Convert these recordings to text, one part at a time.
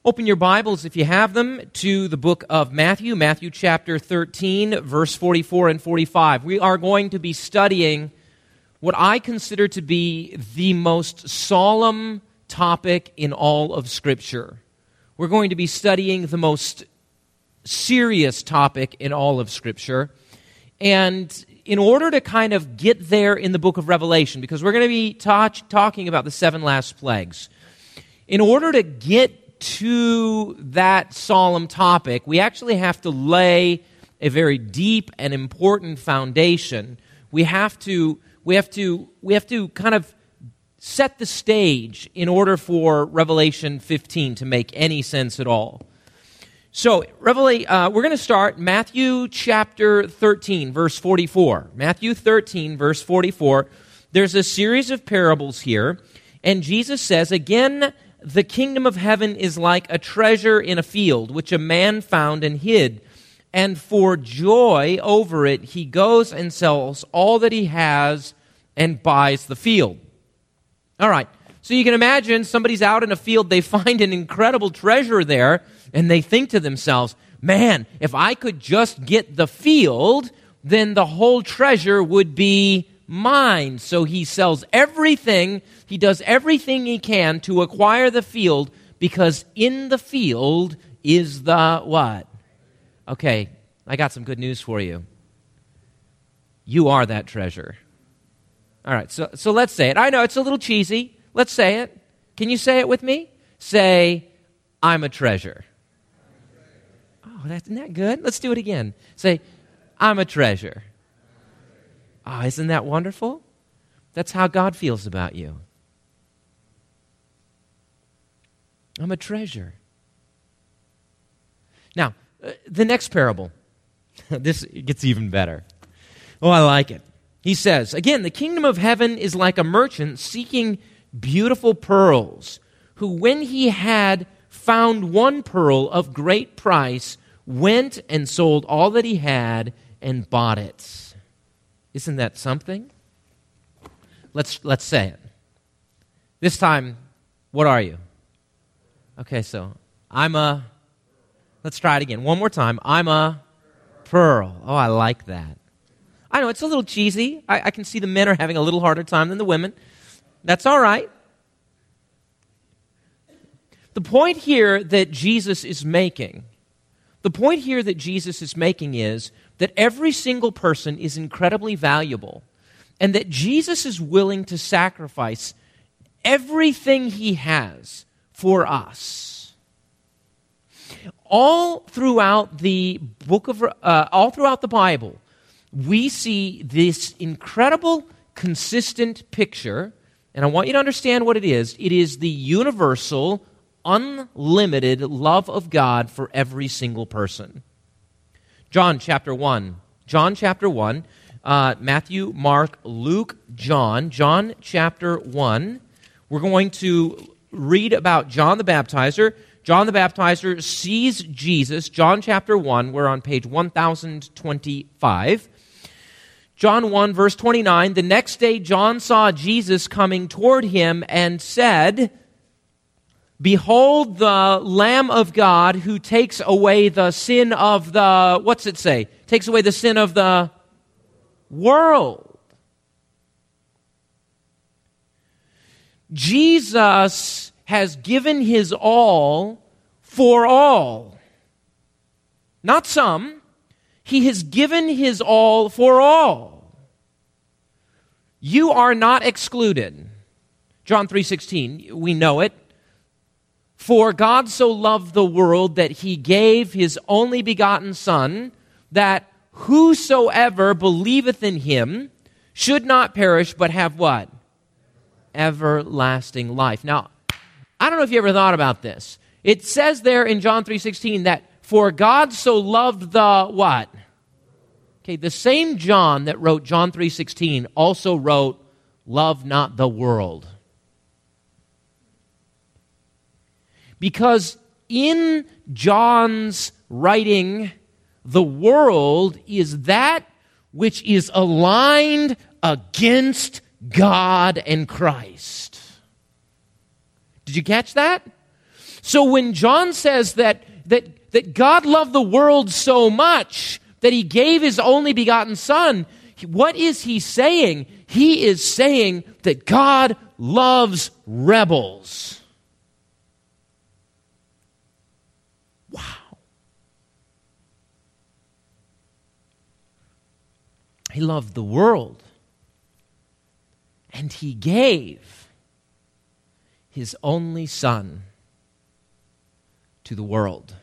Open your Bibles, if you have them, to the book of Matthew, Matthew chapter 13, verse 44 and 45. We are going to be studying what I consider to be the most solemn topic in all of Scripture. We're going to be studying the most serious topic in all of Scripture. And in order to kind of get there in the book of Revelation, because we're going to be talking about the 7 last plagues, in order to get to that solemn topic, we actually have to lay a very deep and important foundation. We have to kind of set the stage in order for Revelation 15 to make any sense at all. So, we're going to start Matthew chapter 13, verse 44. Matthew 13, verse 44. There's a series of parables here, and Jesus says, "Again, the kingdom of heaven is like a treasure in a field, which a man found and hid. And for joy over it, he goes and sells all that he has and buys the field." All right, so you can imagine somebody's out in a field, they find an incredible treasure there, and they think to themselves, man, if I could just get the field, then the whole treasure would be mine. So he sells everything, he does everything he can to acquire the field, because in the field is the what? Okay, I got some good news for you. You are that treasure. All right, so let's say it. I know it's a little cheesy. Let's say it. Can you say it with me? Say, I'm a treasure. Oh, isn't that good? Let's do it again. Say, I'm a treasure. Oh, isn't that wonderful? That's how God feels about you. I'm a treasure. Now, the next parable. This gets even better. Oh, I like it. He says, "Again, the kingdom of heaven is like a merchant seeking beautiful pearls, who when he had found one pearl of great price, went and sold all that he had and bought it." Isn't that something? Let's say it. This time, what are you? Okay, so let's try it again. One more time. I'm a pearl. Oh, I like that. I know, it's a little cheesy. I can see the men are having a little harder time than the women. That's all right. The point here that Jesus is making is that every single person is incredibly valuable, and that Jesus is willing to sacrifice everything he has for us. All throughout the Bible, we see this incredible, consistent picture, and I want you to understand what it is. It is the universal, unlimited love of God for every single person. John chapter 1, Matthew, Mark, Luke, John chapter 1. We're going to read about John the Baptizer. John the Baptizer sees Jesus. John chapter 1, we're on page 1025. John 1, verse 29, "The next day John saw Jesus coming toward him and said, 'Behold the Lamb of God who takes away the sin of the,'" what's it say? "Takes away the sin of the world." Jesus has given his all for all. Not some. He has given his all for all. You are not excluded. John 3:16, we know it. "For God so loved the world that he gave his only begotten Son, that whosoever believeth in him should not perish, but have" what? "Everlasting life." Now, I don't know if you ever thought about this. It says there in John 3:16 that "for God so loved the" what? Okay, the same John that wrote John 3:16 also wrote, "Love not the world." Because in John's writing, the world is that which is aligned against God and Christ. Did you catch that? So when John says that God loved the world so much that he gave his only begotten Son, what is he saying? He is saying that God loves rebels. Wow. He loved the world. And he gave his only Son to the world.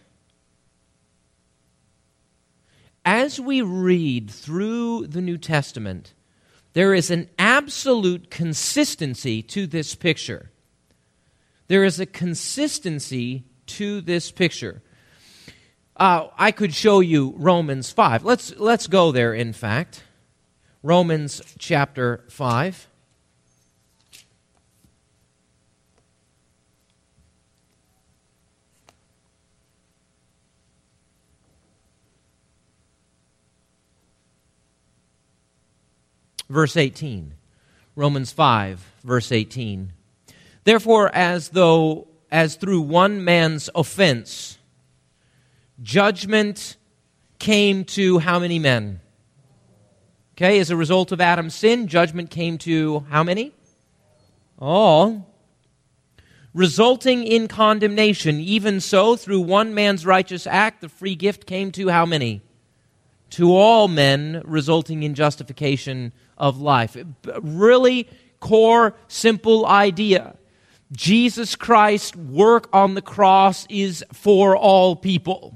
As we read through the New Testament, there is an absolute consistency to this picture. There is a consistency to this picture. I could show you Romans 5. Let's go there, in fact. Romans chapter 5. Verse 18, Romans 5, verse 18. Therefore, as through one man's offense, judgment came to how many men? Okay, as a result of Adam's sin, judgment came to how many? All. Resulting in condemnation, even so, through one man's righteous act, the free gift came to how many? To all men, resulting in justification of life. Really core, simple idea. Jesus Christ's work on the cross is for all people.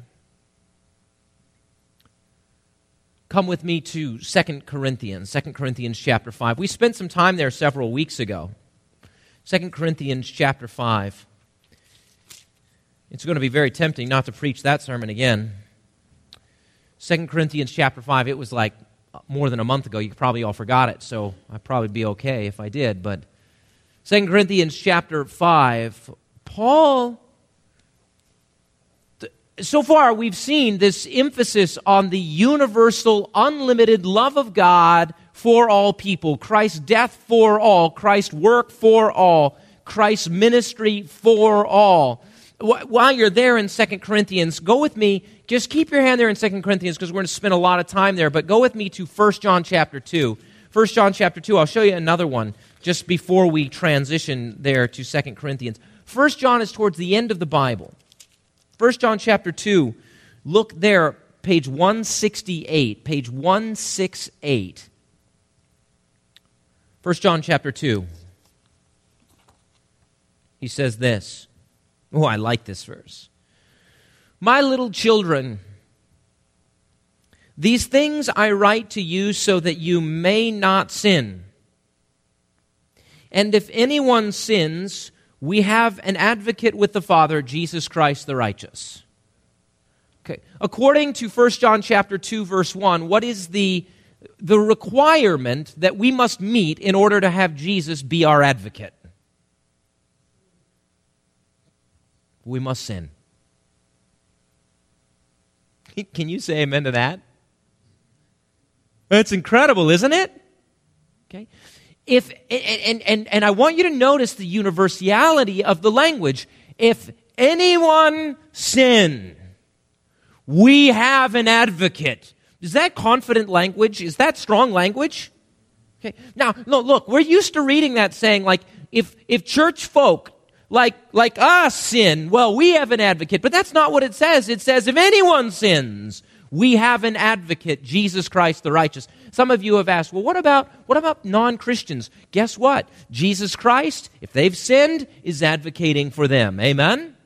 Come with me to 2 Corinthians chapter 5. We spent some time there several weeks ago. 2 Corinthians chapter 5. It's going to be very tempting not to preach that sermon again. 2 Corinthians chapter 5, it was like more than a month ago. You probably all forgot it, so I'd probably be okay if I did. But 2 Corinthians chapter 5, Paul, so far we've seen this emphasis on the universal, unlimited love of God for all people. Christ's death for all, Christ's work for all, Christ's ministry for all. While you're there in 2 Corinthians, go with me. Just keep your hand there in 2 Corinthians because we're going to spend a lot of time there. But go with me to 1 John chapter 2. 1 John chapter 2, I'll show you another one just before we transition there to 2 Corinthians. 1 John is towards the end of the Bible. 1 John chapter 2, look there, page 168. Page 168. 1 John chapter 2. He says this. Oh, I like this verse. My little children, these things I write to you so that you may not sin. And if anyone sins, we have an advocate with the Father, Jesus Christ the righteous. Okay. According to 1 John chapter 2, verse 1, what is the requirement that we must meet in order to have Jesus be our advocate? We must sin. Can you say amen to that? That's incredible, isn't it? Okay. And I want you to notice the universality of the language. If anyone sin, we have an advocate. Is that confident language? Is that strong language? Okay. Now, look, we're used to reading that saying, like, if church folk like us sin, well, we have an advocate. But that's not what it says. It says, if anyone sins, we have an advocate, Jesus Christ the righteous. Some of you have asked, well, what about non-Christians? Guess what? Jesus Christ, if they've sinned, is advocating for them. Amen?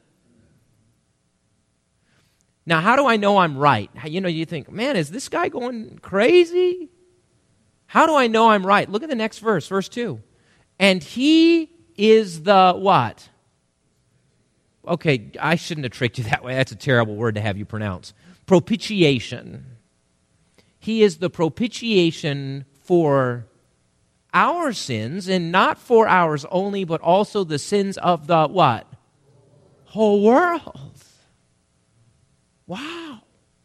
Now, how do I know I'm right? You think, man, is this guy going crazy? How do I know I'm right? Look at the next verse, verse 2. And he is the what? Okay, I shouldn't have tricked you that way. That's a terrible word to have you pronounce. Propitiation. He is the propitiation for our sins, and not for ours only, but also the sins of the what? Whole world. Wow.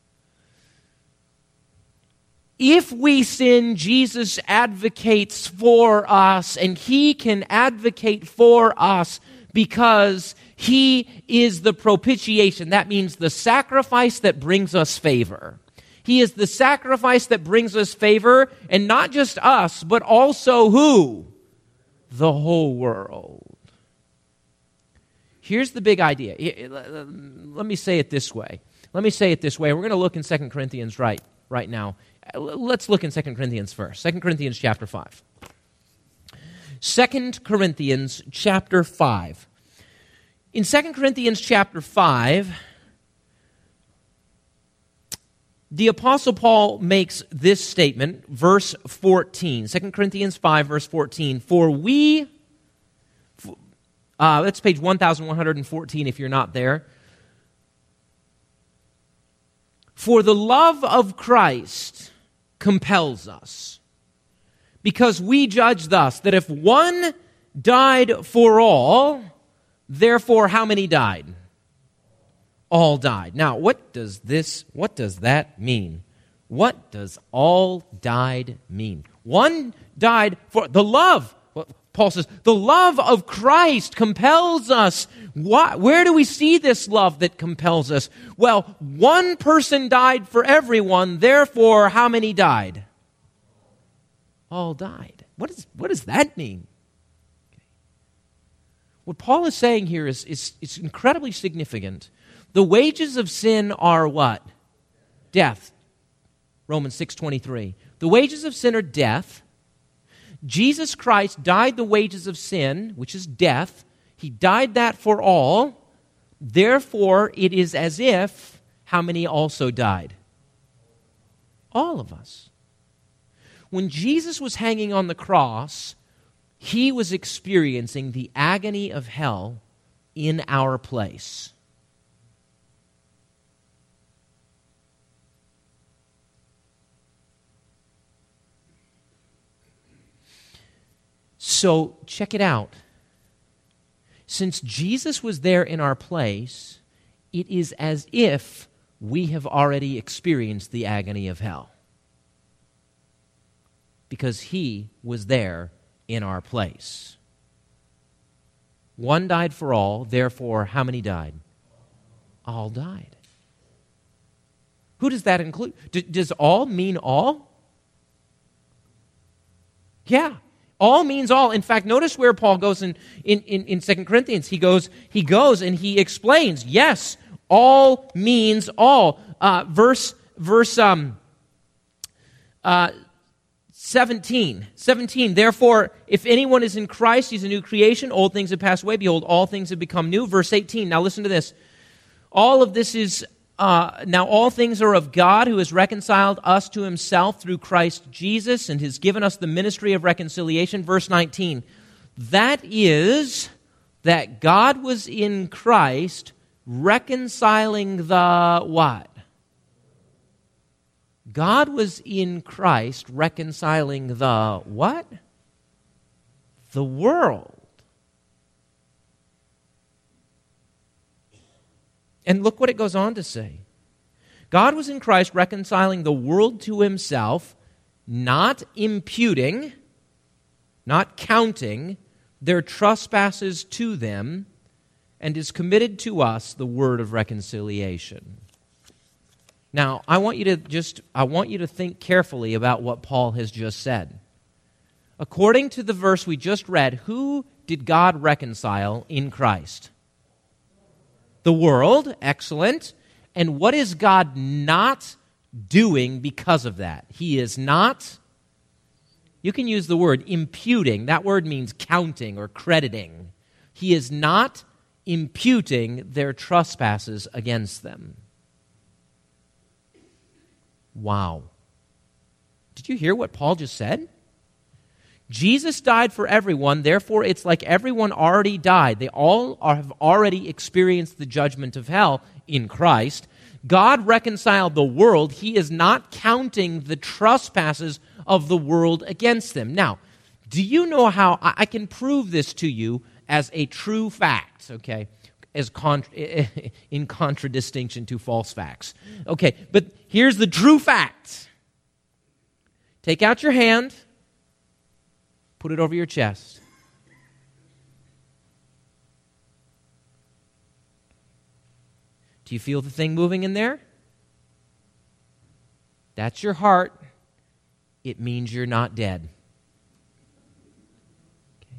If we sin, Jesus advocates for us, and he can advocate for us because He is the propitiation. That means the sacrifice that brings us favor. He is the sacrifice that brings us favor, and not just us, but also who? The whole world. Here's the big idea. Let me say it this way. We're going to look in 2 Corinthians right now. Let's look in 2 Corinthians first. 2 Corinthians chapter 5. 2 Corinthians chapter 5. In 2 Corinthians chapter 5, the Apostle Paul makes this statement, verse 14. 2 Corinthians 5, verse 14. That's page 1114 if you're not there. For the love of Christ compels us, because we judge thus, that if one died for all, therefore how many died? All died. Now, what does that mean? What does all died mean? One died for the love. Paul says, the love of Christ compels us. Where do we see this love that compels us? Well, one person died for everyone, therefore, how many died? All died. What does that mean? What Paul is saying here is incredibly significant. The wages of sin are what? Death. Romans 6:23. The wages of sin are death. Jesus Christ died the wages of sin, which is death. He died that for all. Therefore, it is as if, how many also died? All of us. When Jesus was hanging on the cross, he was experiencing the agony of hell in our place. So, check it out. Since Jesus was there in our place, it is as if we have already experienced the agony of hell. Because he was there in our place. One died for all, therefore, how many died? All died. Who does that include? Does all mean all? Yeah. All means all. In fact, notice where Paul goes in 2 Corinthians. He goes and he explains, yes, all means all. Verse 17. Therefore, if anyone is in Christ, he's a new creation. Old things have passed away. Behold, all things have become new. Verse 18. Now listen to this. All of this is... now all things are of God, who has reconciled us to himself through Christ Jesus and has given us the ministry of reconciliation. Verse 19. That is, that God was in Christ reconciling the what? God was in Christ reconciling the what? The world. And look what it goes on to say. God was in Christ reconciling the world to himself, not imputing, not counting their trespasses to them, and is committed to us the word of reconciliation. Now, I want you to think carefully about what Paul has just said. According to the verse we just read, who did God reconcile in Christ? The world, excellent. And what is God not doing because of that? He is not, you can use the word imputing. That word means counting or crediting. He is not imputing their trespasses against them. Wow. Did you hear what Paul just said? Jesus died for everyone, therefore it's like everyone already died. They all have already experienced the judgment of hell in Christ. God reconciled the world. He is not counting the trespasses of the world against them. Now, do you know how I can prove this to you as a true fact, okay, in contradistinction to false facts? Okay, but here's the true fact. Take out your hand. Put it over your chest. Do you feel the thing moving in there? That's your heart. It means you're not dead. Okay.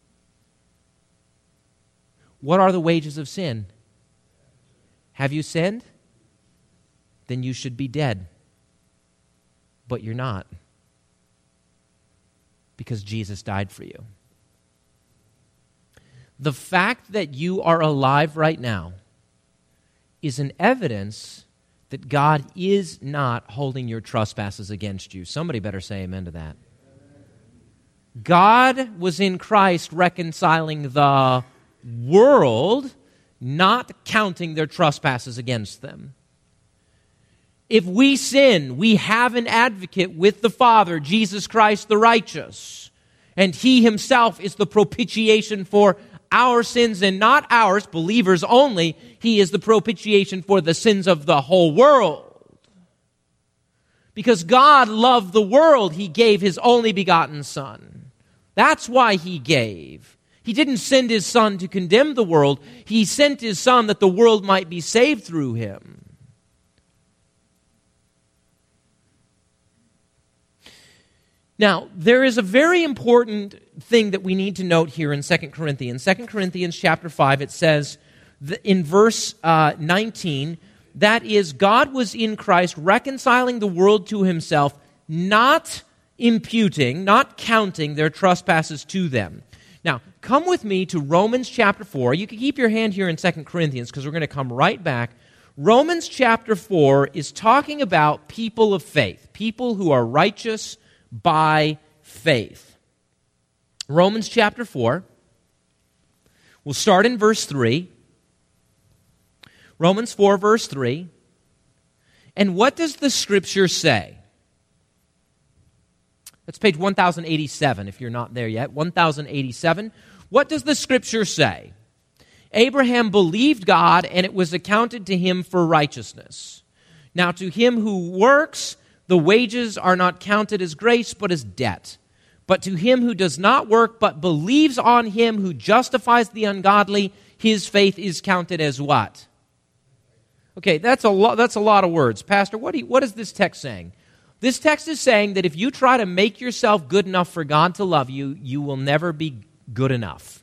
What are the wages of sin? Have you sinned? Then you should be dead. But you're not. Because Jesus died for you. The fact that you are alive right now is an evidence that God is not holding your trespasses against you. Somebody better say amen to that. God was in Christ reconciling the world, not counting their trespasses against them. If we sin, we have an advocate with the Father, Jesus Christ the righteous. And He Himself is the propitiation for our sins, and not ours, believers only. He is the propitiation for the sins of the whole world. Because God loved the world, He gave His only begotten Son. That's why He gave. He didn't send His Son to condemn the world. He sent His Son that the world might be saved through Him. Now, there is a very important thing that we need to note here in 2 Corinthians. 2 Corinthians chapter 5, it says in verse 19, that is, God was in Christ reconciling the world to Himself, not imputing, not counting their trespasses to them. Now, come with me to Romans chapter 4. You can keep your hand here in 2 Corinthians because we're going to come right back. Romans chapter 4 is talking about people of faith, people who are righteous by faith. Romans chapter 4. We'll start in verse 3. Romans 4, verse 3. And what does the Scripture say? That's page 1087 if you're not there yet. 1087. What does the Scripture say? Abraham believed God, and it was accounted to him for righteousness. Now to him who works, the wages are not counted as grace, but as debt. But to him who does not work, but believes on Him who justifies the ungodly, his faith is counted as what? Okay, that's a lot of words. Pastor, what is this text saying? This text is saying that if you try to make yourself good enough for God to love you, you will never be good enough.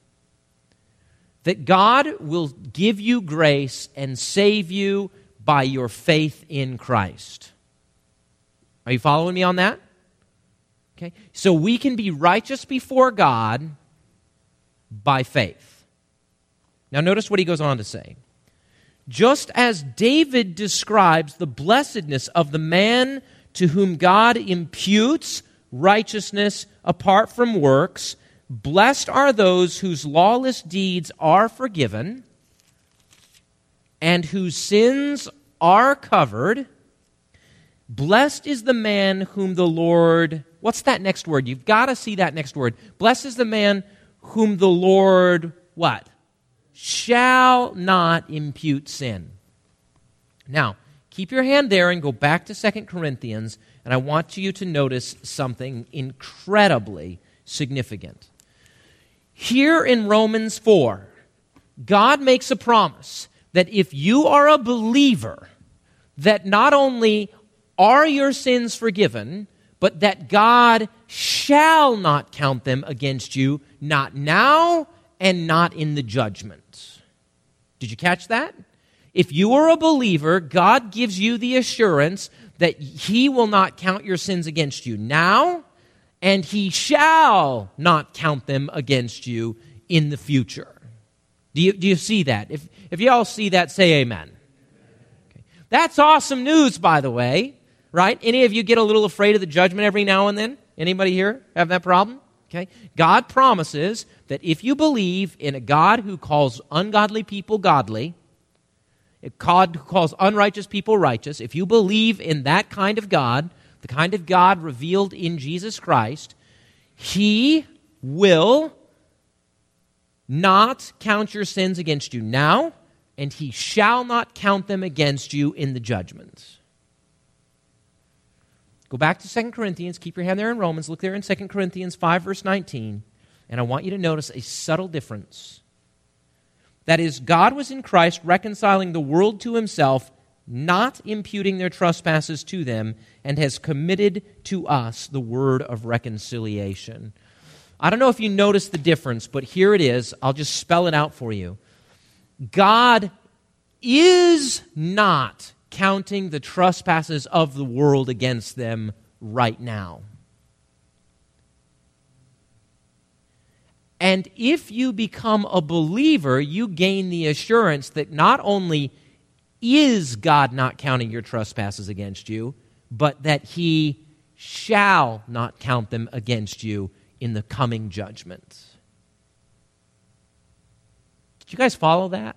That God will give you grace and save you by your faith in Christ. Are you following me on that? Okay. So we can be righteous before God by faith. Now notice what he goes on to say. Just as David describes the blessedness of the man to whom God imputes righteousness apart from works, blessed are those whose lawless deeds are forgiven and whose sins are covered. Blessed is the man whom the Lord... What's that next word? You've got to see that next word. Blessed is the man whom the Lord, what? Shall not impute sin. Now, keep your hand there and go back to 2 Corinthians, and I want you to notice something incredibly significant. Here in Romans 4, God makes a promise that if you are a believer, that not only are your sins forgiven, but that God shall not count them against you, not now and not in the judgment. Did you catch that? If you are a believer, God gives you the assurance that He will not count your sins against you now, and He shall not count them against you in the future. Do you see that? If you all see that, say amen. Okay. That's awesome news, by the way. Right? Any of you get a little afraid of the judgment every now and then? Anybody here have that problem? Okay. God promises that if you believe in a God who calls ungodly people godly, a God who calls unrighteous people righteous, if you believe in that kind of God, the kind of God revealed in Jesus Christ, He will not count your sins against you now, and He shall not count them against you in the judgment. Go back to 2 Corinthians, keep your hand there in Romans, look there in 2 Corinthians 5, verse 19, and I want you to notice a subtle difference. That is, God was in Christ reconciling the world to himself, not imputing their trespasses to them, and has committed to us the word of reconciliation. I don't know if you noticed the difference, but here it is. I'll just spell it out for you. God is not counting the trespasses of the world against them right now. And if you become a believer, you gain the assurance that not only is God not counting your trespasses against you, but that he shall not count them against you in the coming judgment. Did you guys follow that?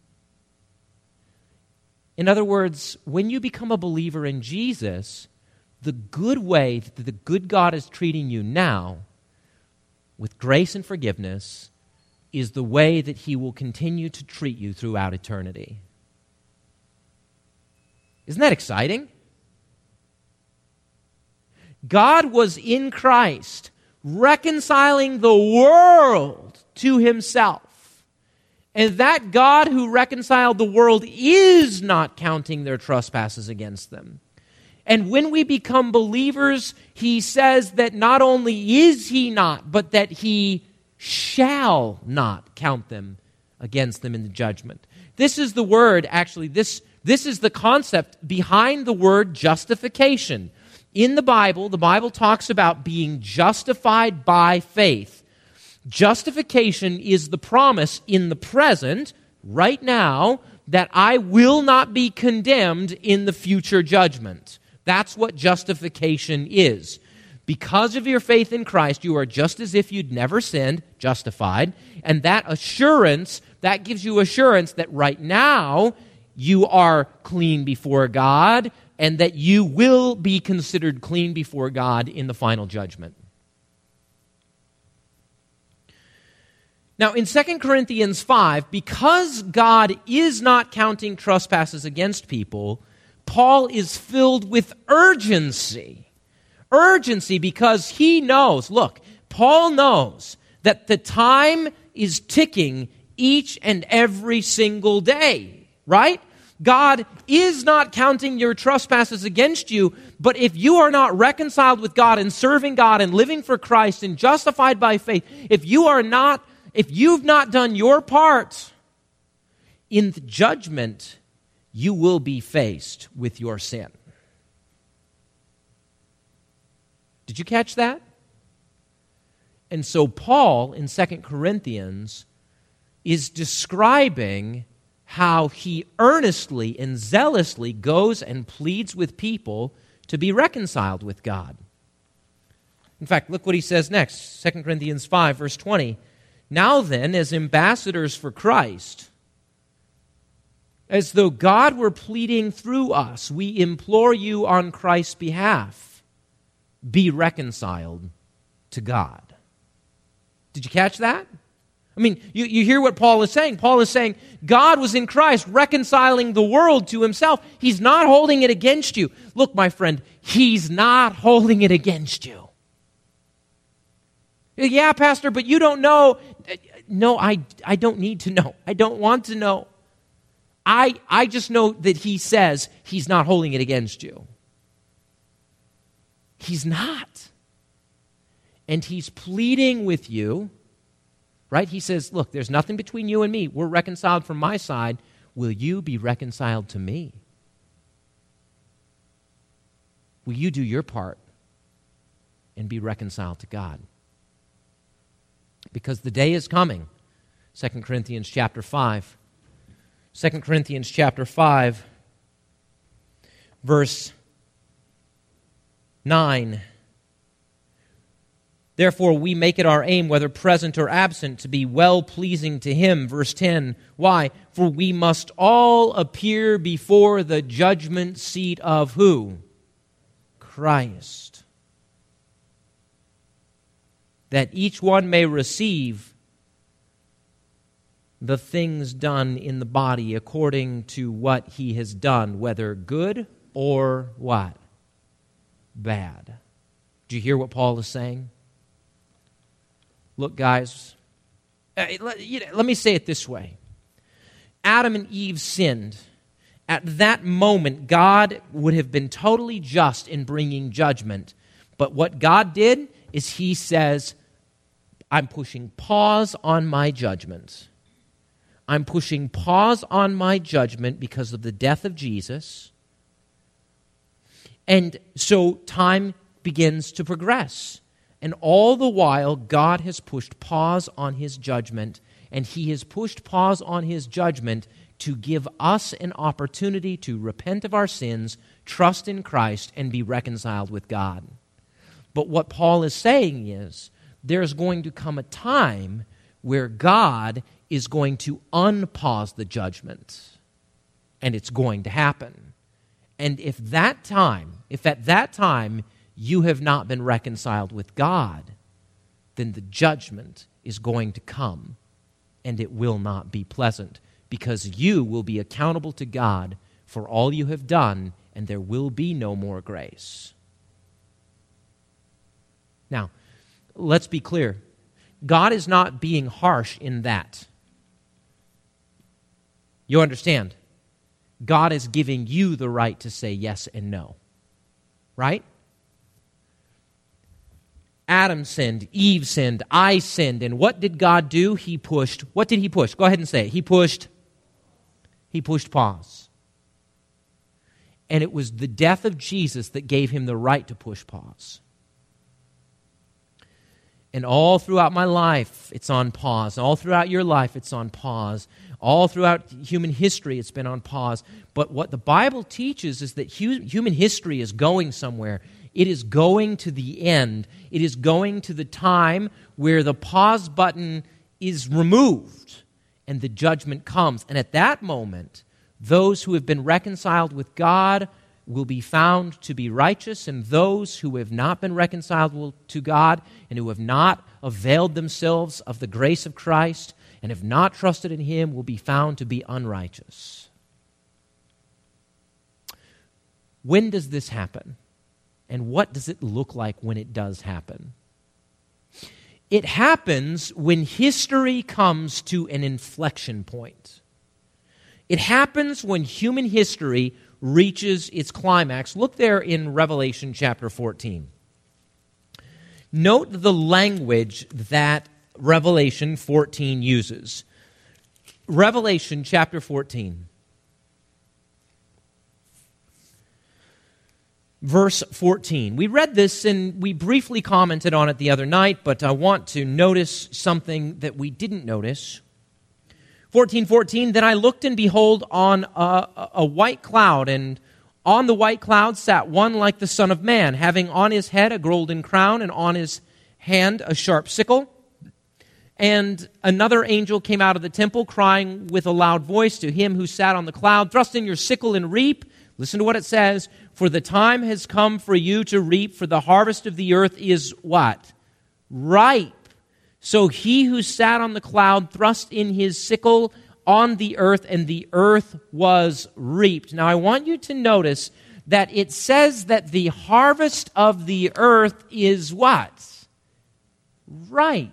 In other words, when you become a believer in Jesus, the good way that the good God is treating you now, with grace and forgiveness, is the way that he will continue to treat you throughout eternity. Isn't that exciting? God was in Christ, reconciling the world to himself. And that God who reconciled the world is not counting their trespasses against them. And when we become believers, he says that not only is he not, but that he shall not count them against them in the judgment. This is the word, actually, this is the concept behind the word justification. In the Bible talks about being justified by faith. Justification is the promise in the present, right now, that I will not be condemned in the future judgment. That's what justification is. Because of your faith in Christ, you are just as if you'd never sinned, justified, and that assurance, that gives you assurance that right now you are clean before God, and that you will be considered clean before God in the final judgment. Now, in 2 Corinthians 5, because God is not counting trespasses against people, Paul is filled with urgency. Urgency because he knows, look, Paul knows that the time is ticking each and every single day, right? God is not counting your trespasses against you, but if you are not reconciled with God and serving God and living for Christ and justified by faith, if you've not done your part in the judgment, you will be faced with your sin. Did you catch that? And so Paul in 2 Corinthians is describing how he earnestly and zealously goes and pleads with people to be reconciled with God. In fact, look what he says next, 2 Corinthians 5, verse 20. Now then, as ambassadors for Christ, as though God were pleading through us, we implore you on Christ's behalf, be reconciled to God. Did you catch that? I mean, you hear what Paul is saying. Paul is saying, God was in Christ reconciling the world to himself. He's not holding it against you. Look, my friend, he's not holding it against you. Yeah, Pastor, but you don't know. No, I don't need to know. I don't want to know. I just know that he says he's not holding it against you. He's not. And he's pleading with you, right? He says, look, there's nothing between you and me. We're reconciled from my side. Will you be reconciled to me? Will you do your part and be reconciled to God? Because the day is coming. 2 Corinthians chapter 5. 2 Corinthians chapter 5, verse 9. Therefore, we make it our aim, whether present or absent, to be well-pleasing to him. Verse 10, why? For we must all appear before the judgment seat of who? Christ. That each one may receive the things done in the body according to what he has done, whether good or what? Bad. Do you hear what Paul is saying? Look, guys, let me say it this way. Adam and Eve sinned, at that moment, God would have been totally just in bringing judgment. But what God did is he says, I'm pushing pause on my judgment. I'm pushing pause on my judgment because of the death of Jesus. And so time begins to progress. And all the while, God has pushed pause on his judgment, and he has pushed pause on his judgment to give us an opportunity to repent of our sins, trust in Christ, and be reconciled with God. But what Paul is saying is, there's going to come a time where God is going to unpause the judgment, and it's going to happen. And if at that time you have not been reconciled with God, then the judgment is going to come, and it will not be pleasant, because you will be accountable to God for all you have done, and there will be no more grace. Now, let's be clear. God is not being harsh in that. You understand? God is giving you the right to say yes and no. Right? Adam sinned, Eve sinned, I sinned, and what did God do? He pushed. What did he push? Go ahead and say it. He pushed pause. And it was the death of Jesus that gave him the right to push pause. And all throughout my life, it's on pause. All throughout your life, it's on pause. All throughout human history, it's been on pause. But what the Bible teaches is that human history is going somewhere. It is going to the end. It is going to the time where the pause button is removed and the judgment comes. And at that moment, those who have been reconciled with God will be found to be righteous, and those who have not been reconciled to God and who have not availed themselves of the grace of Christ and have not trusted in him will be found to be unrighteous. When does this happen? And what does it look like when it does happen? It happens when history comes to an inflection point. It happens when human history reaches its climax. Look there in Revelation chapter 14. Note the language that Revelation 14 uses. Revelation chapter 14. Verse 14. We read this and we briefly commented on it the other night, but I want to notice something that we didn't notice. 14:14, then I looked and behold on a white cloud, and on the white cloud sat one like the Son of Man, having on his head a golden crown, and on his hand a sharp sickle. And another angel came out of the temple, crying with a loud voice to him who sat on the cloud, thrust in your sickle and reap. Listen to what it says, for the time has come for you to reap, for the harvest of the earth is what? Ripe. So he who sat on the cloud thrust in his sickle on the earth, and the earth was reaped. Now I want you to notice that it says that the harvest of the earth is what? Ripe.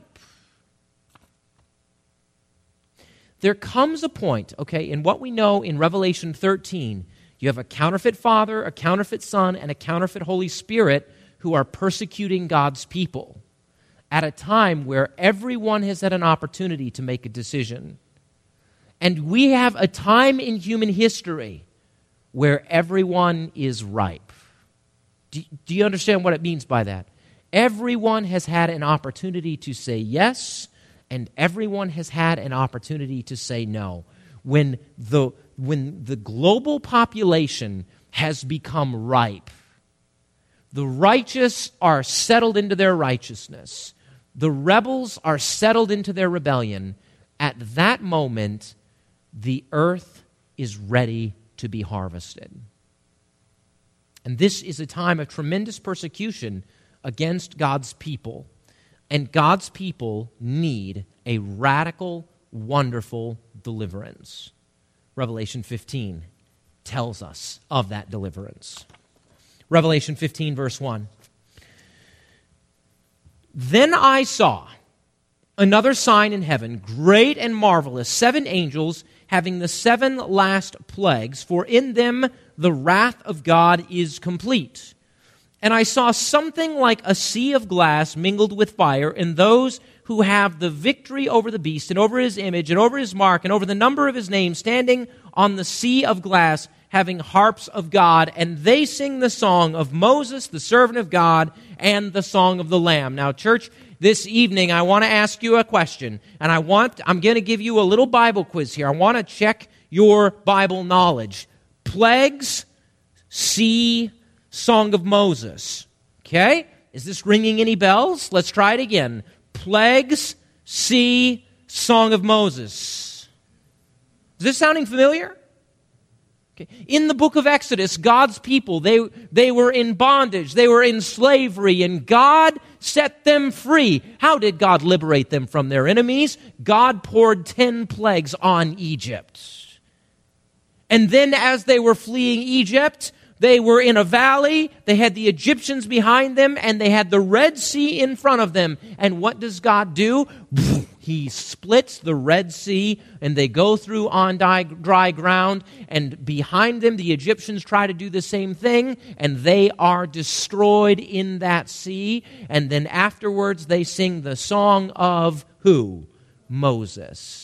There comes a point, okay, in what we know in Revelation 13, you have a counterfeit father, a counterfeit son, and a counterfeit Holy Spirit who are persecuting God's people at a time where everyone has had an opportunity to make a decision. And we have a time in human history where everyone is ripe. Do you understand what it means by that? Everyone has had an opportunity to say yes, and everyone has had an opportunity to say no. When the global population has become ripe, the righteous are settled into their righteousness. The rebels are settled into their rebellion. At that moment, the earth is ready to be harvested. And this is a time of tremendous persecution against God's people. And God's people need a radical, wonderful deliverance. Revelation 15 tells us of that deliverance. Revelation 15, verse 1. Then I saw another sign in heaven, great and marvelous, 7 angels having the 7 last plagues, for in them the wrath of God is complete. And I saw something like a sea of glass mingled with fire, and those who have the victory over the beast and over his image and over his mark and over the number of his name standing on the sea of glass, having harps of God, and they sing the song of Moses, the servant of God, and the song of the Lamb. Now, church, this evening I want to ask you a question, and I'm going to give you a little Bible quiz here. I want to check your Bible knowledge. Plagues, sea, Song of Moses. Okay? Is this ringing any bells? Let's try it again. Plagues, sea, Song of Moses. Is this sounding familiar? Okay. In the book of Exodus, God's people, they were in bondage, they were in slavery, and God set them free. How did God liberate them from their enemies? God poured 10 plagues on Egypt. And then as they were fleeing Egypt, they were in a valley, they had the Egyptians behind them, and they had the Red Sea in front of them. And what does God do? He splits the Red Sea, and they go through on dry ground, and behind them the Egyptians try to do the same thing, and they are destroyed in that sea. And then afterwards they sing the song of who? Moses.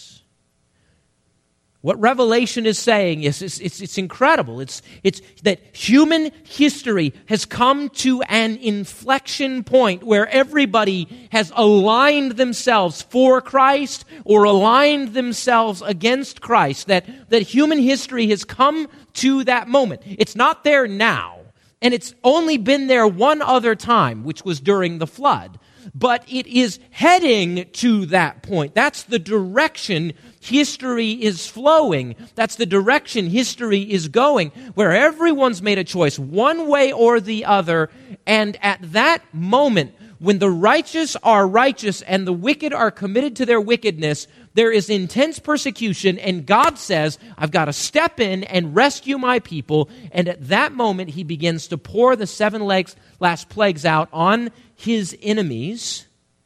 What Revelation is saying is it's incredible. It's that human history has come to an inflection point where everybody has aligned themselves for Christ or aligned themselves against Christ. That human history has come to that moment. It's not there now, and it's only been there one other time, which was during the flood. But it is heading to that point. That's the direction history is flowing. That's the direction history is going, where everyone's made a choice one way or the other. And at that moment, when the righteous are righteous and the wicked are committed to their wickedness, there is intense persecution, and God says, I've got to step in and rescue my people. And at that moment, he begins to pour the 7 last plagues out on his enemies.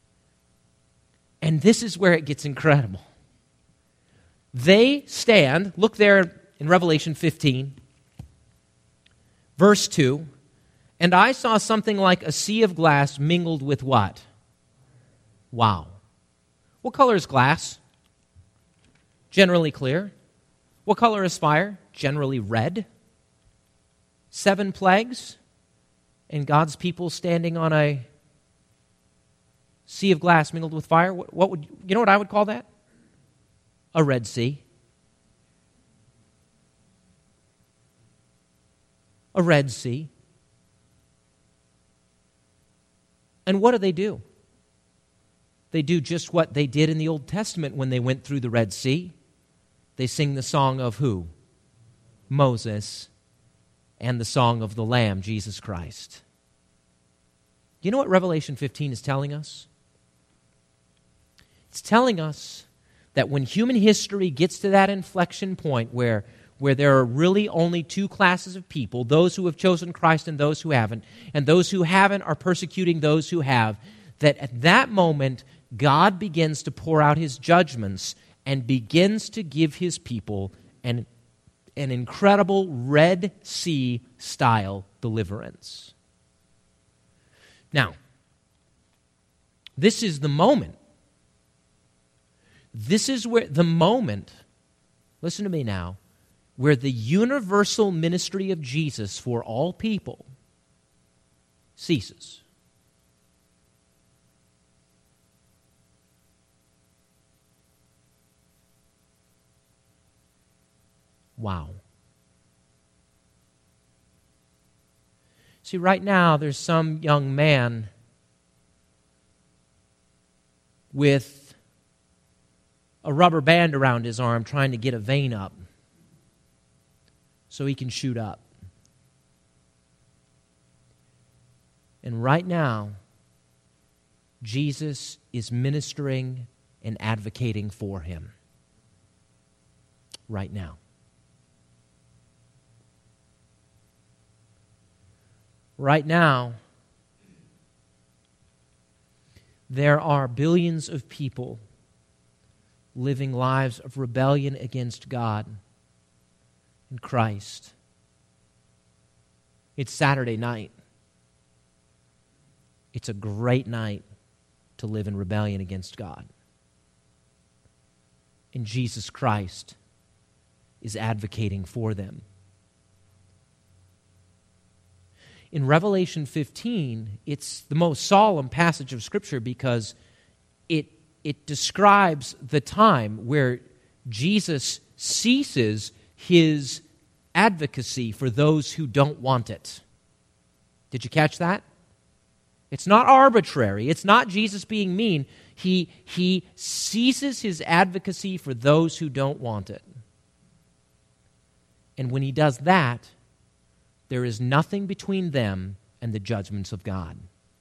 And this is where it gets incredible. They stand, look there in Revelation 15, verse 2, and I saw something like a sea of glass mingled with what? Wow. What color is glass? Generally clear. What color is fire? Generally red. 7 plagues, and God's people standing on a sea of glass mingled with fire. What would you know what I would call that? A Red Sea. A Red Sea. And what do? They do just what they did in the Old Testament when they went through the Red Sea. They sing the song of who? Moses, and the song of the Lamb, Jesus Christ. You know what Revelation 15 is telling us? It's telling us that when human history gets to that inflection point where there are really only 2 classes of people, those who have chosen Christ and those who haven't, and those who haven't are persecuting those who have, that at that moment, God begins to pour out his judgments and begins to give his people an incredible Red Sea-style deliverance. Now, this is the moment. This is where the moment, listen to me now, where the universal ministry of Jesus for all people ceases. Wow. See, right now there's some young man with a rubber band around his arm trying to get a vein up so he can shoot up. And right now, Jesus is ministering and advocating for him. Right now. Right now, there are billions of people living lives of rebellion against God and Christ. It's Saturday night. It's a great night to live in rebellion against God. And Jesus Christ is advocating for them. In Revelation 15, it's the most solemn passage of Scripture because it describes the time where Jesus ceases his advocacy for those who don't want it. Did you catch that? It's not arbitrary. It's not Jesus being mean. He ceases his advocacy for those who don't want it. And when he does that, there is nothing between them and the judgments of God.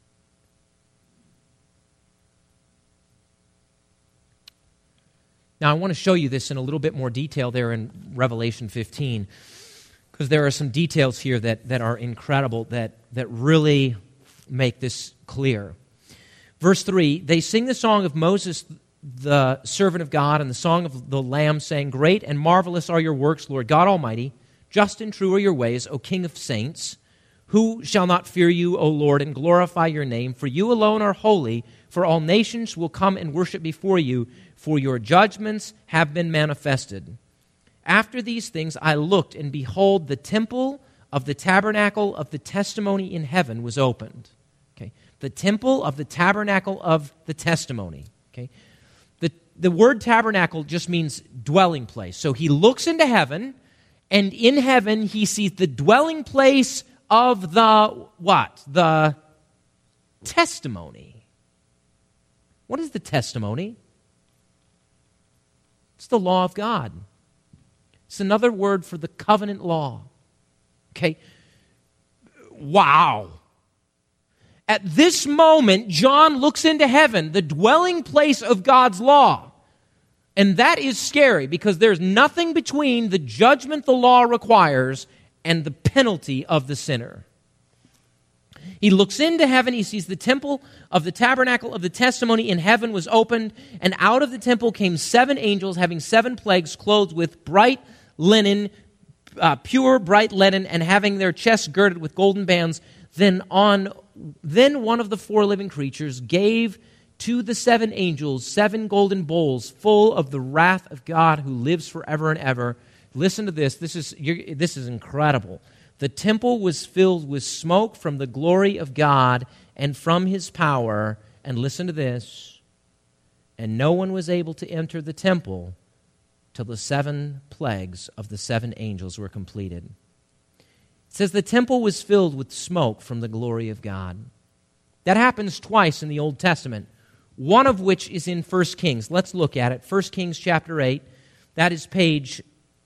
Now, I want to show you this in a little bit more detail there in Revelation 15, because there are some details here that are incredible, that really make this clear. Verse 3, they sing the song of Moses, the servant of God, and the song of the Lamb, saying, "Great and marvelous are your works, Lord God Almighty. Just and true are your ways, O King of saints. Who shall not fear you, O Lord, and glorify your name? For you alone are holy, for all nations will come and worship before you, for your judgments have been manifested." After these things I looked, and behold, the temple of the tabernacle of the testimony in heaven was opened. Okay, the temple of the tabernacle of the testimony. Okay, the word tabernacle just means dwelling place. So he looks into heaven, and in heaven he sees the dwelling place of the what? The testimony. What is the testimony? It's the law of God. It's another word for the covenant law. Okay? Wow. At this moment, John looks into heaven, the dwelling place of God's law. And that is scary because there's nothing between the judgment the law requires and the penalty of the sinner. He looks into heaven, he sees the temple of the tabernacle of the testimony in heaven was opened, and out of the temple came 7 angels having 7 plagues, clothed with bright linen, pure bright linen, and having their chests girded with golden bands. Then one of the 4 living creatures gave to the 7 angels 7 golden bowls full of the wrath of God who lives forever and ever. Listen to this. This is incredible. The temple was filled with smoke from the glory of God and from his power. And listen to this. And no one was able to enter the temple till the 7 plagues of the 7 angels were completed. It says the temple was filled with smoke from the glory of God. That happens twice in the Old Testament, one of which is in 1 Kings. Let's look at it. 1 Kings chapter 8. That is page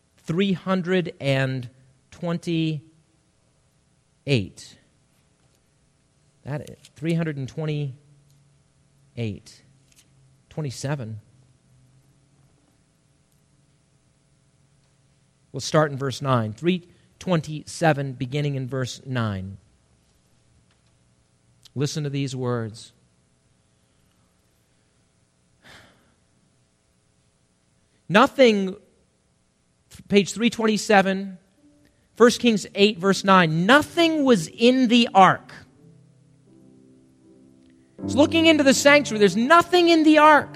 328. That is 328. 27. We'll start in verse 9. 327, beginning in verse 9. Listen to these words. Nothing, page 327, 1 Kings 8, verse 9, nothing was in the ark. It's looking into the sanctuary. There's nothing in the ark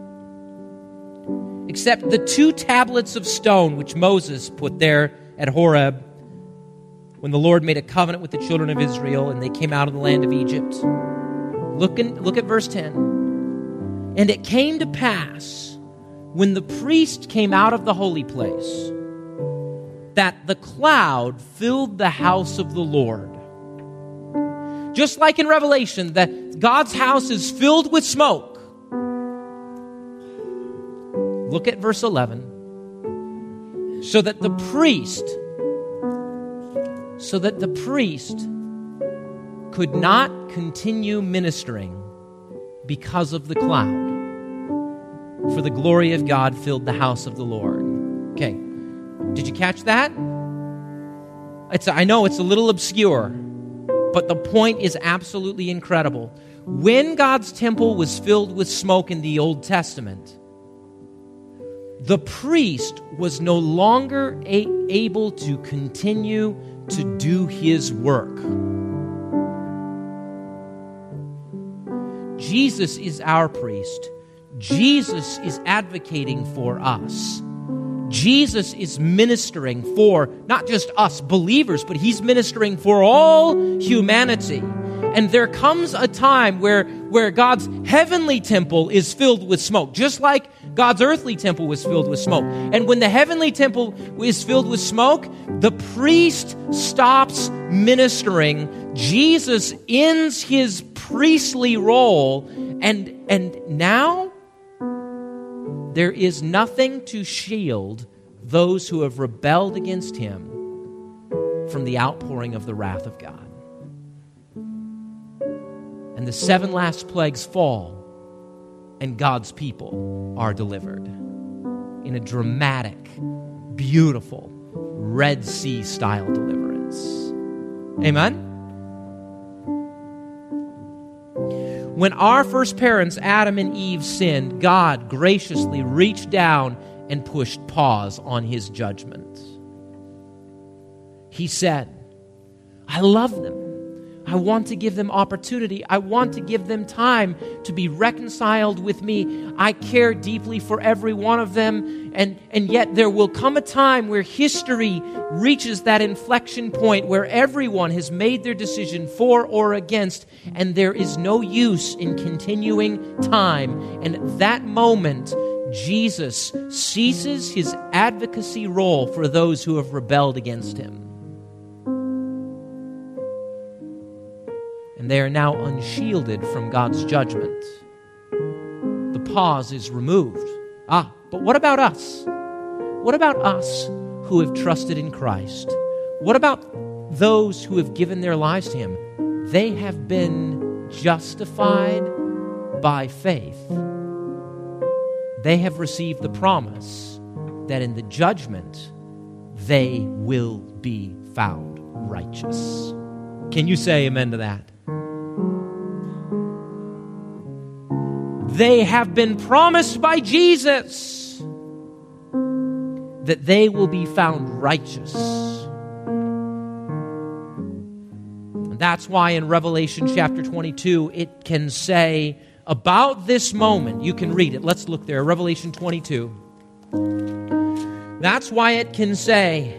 except the 2 tablets of stone which Moses put there at Horeb when the Lord made a covenant with the children of Israel and they came out of the land of Egypt. Look at verse 10. And it came to pass when the priest came out of the holy place that the cloud filled the house of the Lord. Just like in Revelation, that God's house is filled with smoke. Look at verse 11. So that the priest could not continue ministering because of the cloud. For the glory of God filled the house of the Lord. Okay, did you catch that? I know it's a little obscure, but the point is absolutely incredible. When God's temple was filled with smoke in the Old Testament, the priest was no longer able to continue to do his work. Jesus is our priest. Jesus is advocating for us. Jesus is ministering for not just us believers, but he's ministering for all humanity. And there comes a time where God's heavenly temple is filled with smoke, just like God's earthly temple was filled with smoke. And when the heavenly temple is filled with smoke, the priest stops ministering. Jesus ends his priestly role, and now there is nothing to shield those who have rebelled against him from the outpouring of the wrath of God. And the 7 last plagues fall, and God's people are delivered in a dramatic, beautiful, Red Sea-style deliverance. Amen? When our first parents, Adam and Eve, sinned, God graciously reached down and pushed pause on his judgment. He said, I love them. I want to give them opportunity. I want to give them time to be reconciled with me. I care deeply for every one of them. And yet there will come a time where history reaches that inflection point where everyone has made their decision for or against, and there is no use in continuing time. And at that moment, Jesus ceases his advocacy role for those who have rebelled against him. And they are now unshielded from God's judgment. The pause is removed. But what about us? What about us who have trusted in Christ? What about those who have given their lives to him? They have been justified by faith. They have received the promise that in the judgment they will be found righteous. Can you say amen to that? They have been promised by Jesus that they will be found righteous. And that's why in Revelation chapter 22, it can say about this moment, you can read it. Let's look there, Revelation 22. That's why it can say,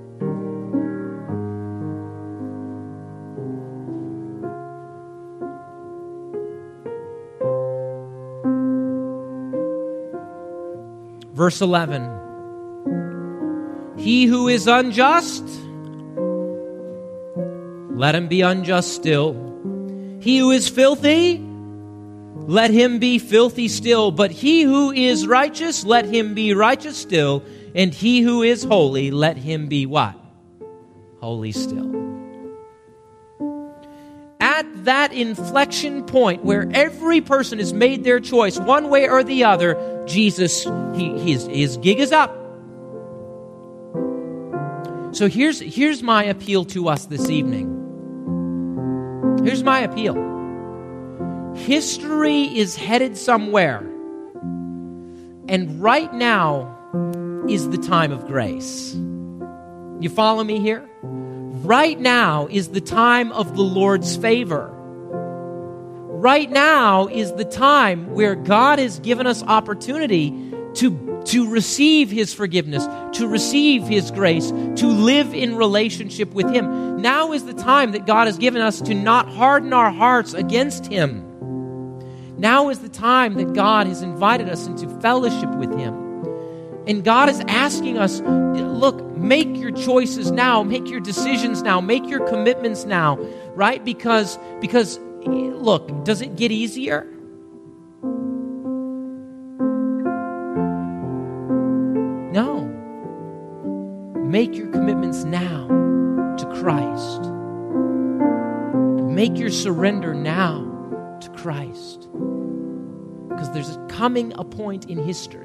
verse 11, he who is unjust, let him be unjust still. He who is filthy, let him be filthy still. But he who is righteous, let him be righteous still. And he who is holy, let him be what? Holy still. At that inflection point where every person has made their choice one way or the other, Jesus, his gig is up. So here's my appeal to us this evening. Here's my appeal. History is headed somewhere, and right now is the time of grace. You follow me here? Right now is the time of the Lord's favor. Right now is the time where God has given us opportunity to receive his forgiveness, to receive his grace, to live in relationship with him. Now is the time that God has given us to not harden our hearts against him. Now is the time that God has invited us into fellowship with him. And God is asking us, look, make your choices now, make your decisions now, make your commitments now, right? Because look, does it get easier? No. Make your commitments now to Christ. Make your surrender now to Christ. Because there's coming a point in history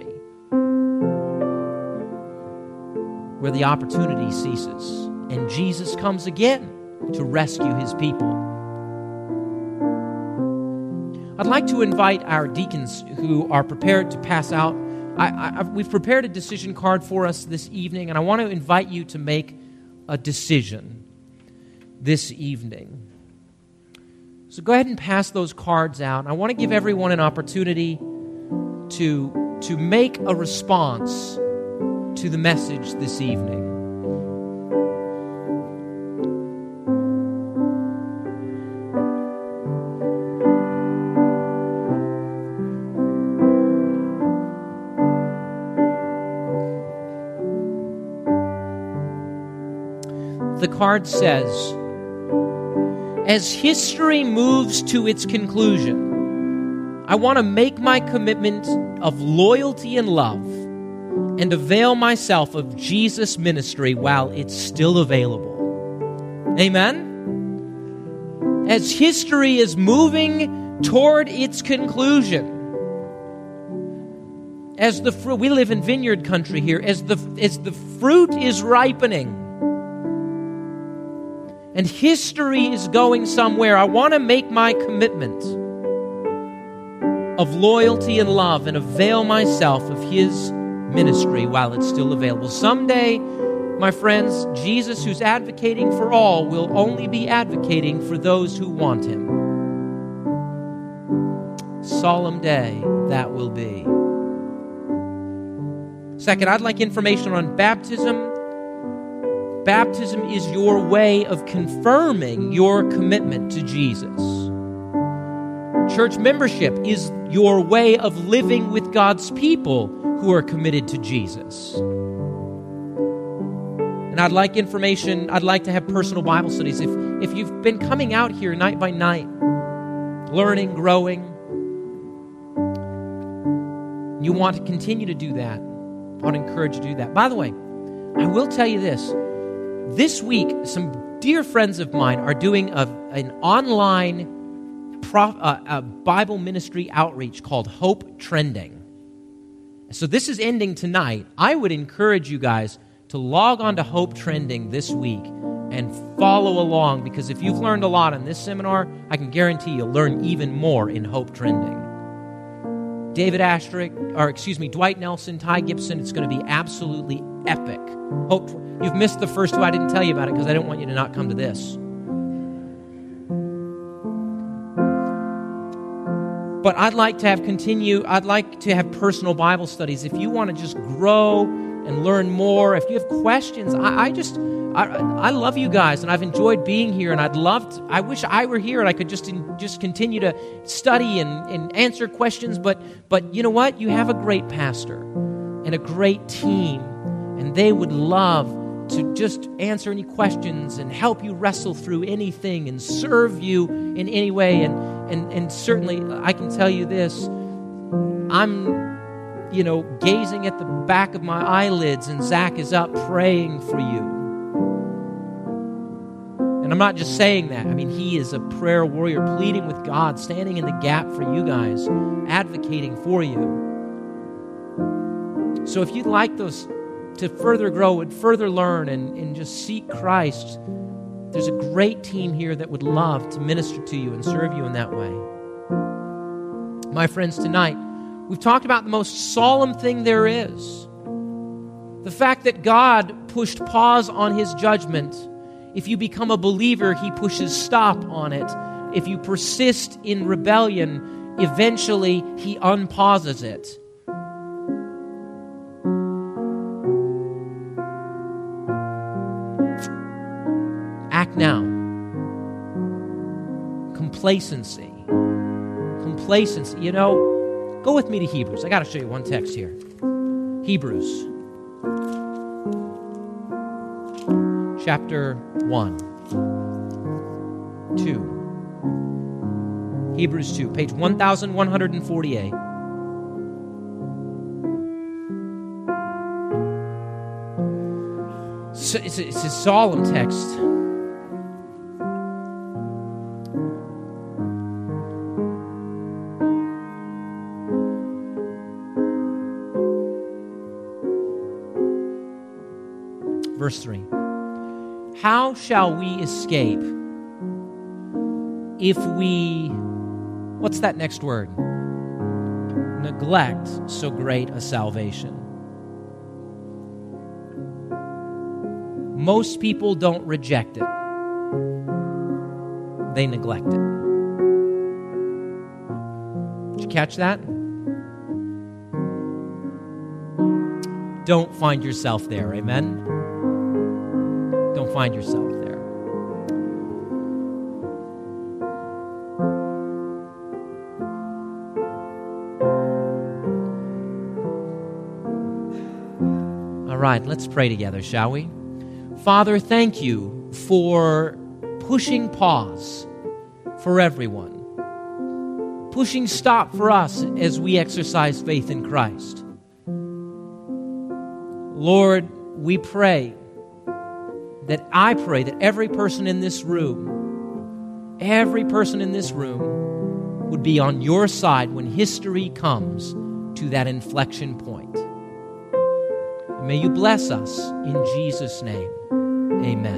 where the opportunity ceases and Jesus comes again to rescue his people. I'd like to invite our deacons who are prepared to pass out we've prepared a decision card for us this evening, and I want to invite you to make a decision this evening. So go ahead and pass those cards out. I want to give everyone an opportunity to make a response to the message this evening. The card says, as history moves to its conclusion, I want to make my commitment of loyalty and love and avail myself of Jesus' ministry while it's still available. Amen? As history is moving toward its conclusion, as we live in vineyard country here, as the fruit is ripening, and history is going somewhere, I want to make my commitment of loyalty and love and avail myself of His ministry while it's still available. Someday, my friends, Jesus, who's advocating for all, will only be advocating for those who want Him. Solemn day that will be. Second, I'd like information on baptism. Baptism is your way of confirming your commitment to Jesus. Church membership is your way of living with God's people who are committed to Jesus. And I'd like information, I'd like to have personal Bible studies. If you've been coming out here night by night, learning, growing, you want to continue to do that, I want to encourage you to do that. By the way, I will tell you this. This week, some dear friends of mine are doing an online Bible ministry outreach called Hope Trending. So this is ending tonight. I would encourage you guys to log on to Hope Trending this week and follow along, because if you've learned a lot in this seminar, I can guarantee you'll learn even more in Hope Trending. Dwight Nelson, Ty Gibson, it's going to be absolutely epic. You've missed the first two. I didn't tell you about it because I didn't want you to not come to this. But I'd like to have personal Bible studies. If you want to just grow and learn more, if you have questions, I love you guys, and I've enjoyed being here, and I wish I were here and I could just continue to study and answer questions, but you know what? You have a great pastor and a great team, and they would love to just answer any questions and help you wrestle through anything and serve you in any way. And certainly, I can tell you this, I'm, gazing at the back of my eyelids, and Zach is up praying for you. And I'm not just saying that. I mean, he is a prayer warrior, pleading with God, standing in the gap for you guys, advocating for you. So if you'd like those to further grow and further learn and just seek Christ, there's a great team here that would love to minister to you and serve you in that way. My friends, tonight, we've talked about the most solemn thing there is. The fact that God pushed pause on His judgment. If you become a believer, He pushes stop on it. If you persist in rebellion, eventually He unpauses it. Act now. Complacency. Go with me to Hebrews. I got to show you one text here. Hebrews. Chapter 1. 2. Hebrews 2, page 1148. So it's a solemn text. Verse 3. How shall we escape if we... What's that next word? neglect so great a salvation. Most people don't reject it. They neglect it. Did you catch that? Don't find yourself there, amen? Don't find yourself there. All right, let's pray together, shall we? Father, thank you for pushing pause for everyone. Pushing stop for us as we exercise faith in Christ. Lord, I pray that every person in this room would be on your side when history comes to that inflection point. May you bless us in Jesus' name. Amen.